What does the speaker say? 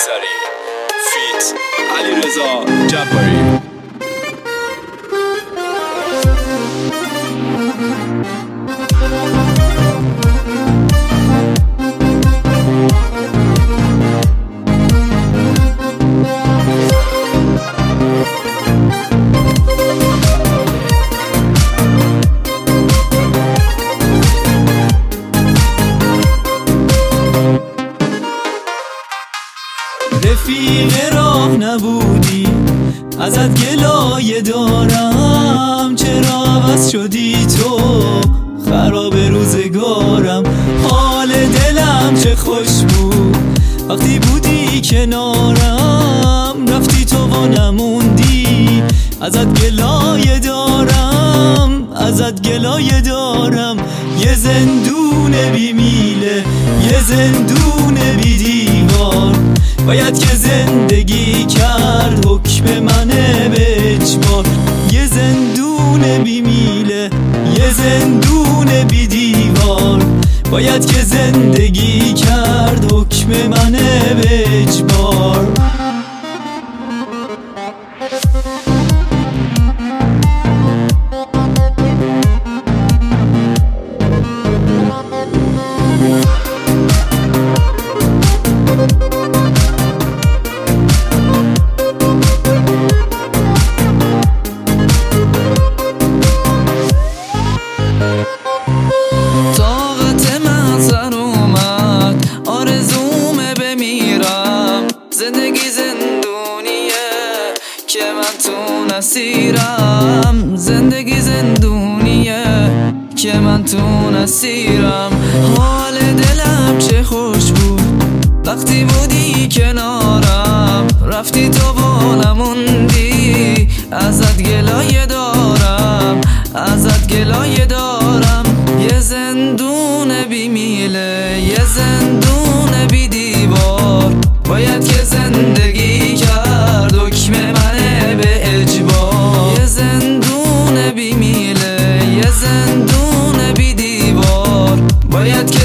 کوسری فیت علیرضا جباری. رفیق راه نبودی ازت گلایه دارم، چرا عوض شدی تو خراب روزگارم. حال دلم چه خوش بود وقتی بودی کنارم، رفتی تو و نموندی. ازت گلایه دارم، ازت گلایه دارم. یه زندون بی میله، یه زندون بی دیوار، باید که زندگی کرد حکم منه به اجبار. یه زندون بی میله، یه زندون بی دیوار، باید که زندگی کرد حکم منه به اجبار. زندگی زندونیه که من تو نسیرم، زندگی زندونیه که من تو نسیرم. حال دلم چه خوش بود وقتی بودی کنارم، رفتی تو و نموندی. ازت گلایه دارم، ازت گلایه دارم. یه زندون بی میله، یه زندون بی دیوار، باید که زندگی کرد حکم منه به اجبار. یه زندون بی میله، یه زندون بی دیوار، باید که